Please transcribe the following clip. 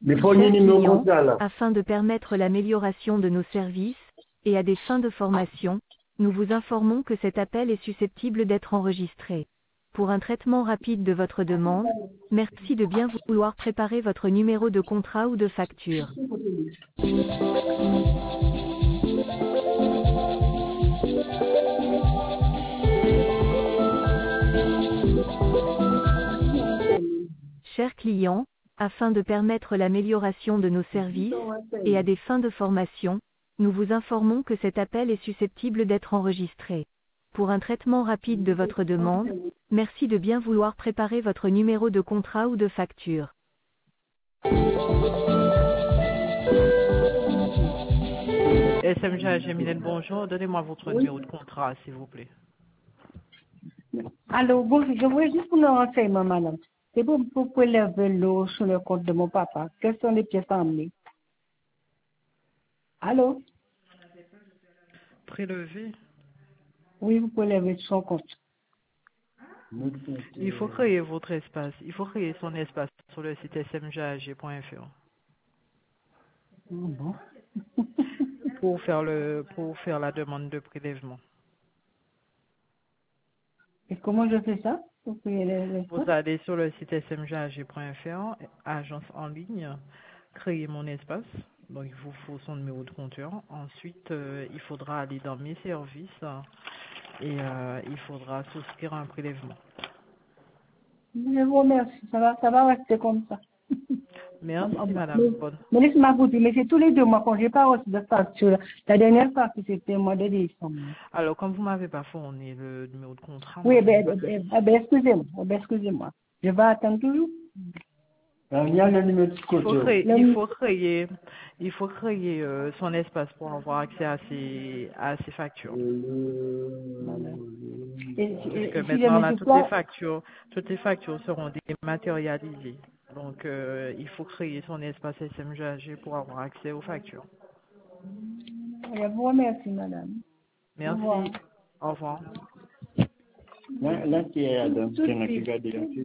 Chers clients, là. afin de permettre l'amélioration de nos services, et à des fins de formation, nous vous informons que cet appel est susceptible d'être enregistré. Pour un traitement rapide de votre demande, merci de bien vouloir préparer votre numéro de contrat ou de facture. Chers clients, afin de permettre l'amélioration de nos services, et à des fins de formation, nous vous informons que cet appel est susceptible d'être enregistré. Pour un traitement rapide de votre demande, merci de bien vouloir préparer votre numéro de contrat ou de facture. SMG Mylène, bonjour. Donnez-moi votre numéro de contrat, s'il vous plaît. Allô, bonjour, je voulais juste vous renseigner, madame. C'est pour prélever l'eau sur le compte de mon papa. Quelles sont les pièces à emmener? Allô? Prélevé. Oui, vous pouvez lever son compte. Il faut créer votre espace. Il faut créer son espace sur le site smgag.fr Bon. pour faire la demande de prélèvement. Et comment je fais ça? Vous pouvez Vous allez sur le site smgag.fr, agence en ligne, créer mon espace. Donc il vous faut son numéro de compteur. Ensuite, il faudra aller dans mes services et il faudra souscrire un prélèvement. Je vous remercie. Ça va rester comme ça. Merci madame. Bonne. Mais laissez-moi vous dire, mais c'est tous les 2 mois quand j'ai pas reçu de facture. La dernière facture, c'était le mois de décembre. Alors, comme vous m'avez pas fourni le numéro de contrat, Oui, moi, je n'ai pas de souci. excusez-moi. Excusez-moi. Je vais attendre toujours. Il y a le numéro de compteur. Il faut créer son espace pour avoir accès à ces factures. Parce que maintenant, là, toutes les factures seront dématérialisées. Donc, il faut créer son espace SMGAG pour avoir accès aux factures. Je vous remercie, madame. Merci. Au revoir. Là, tu es Adam, tu as regardé.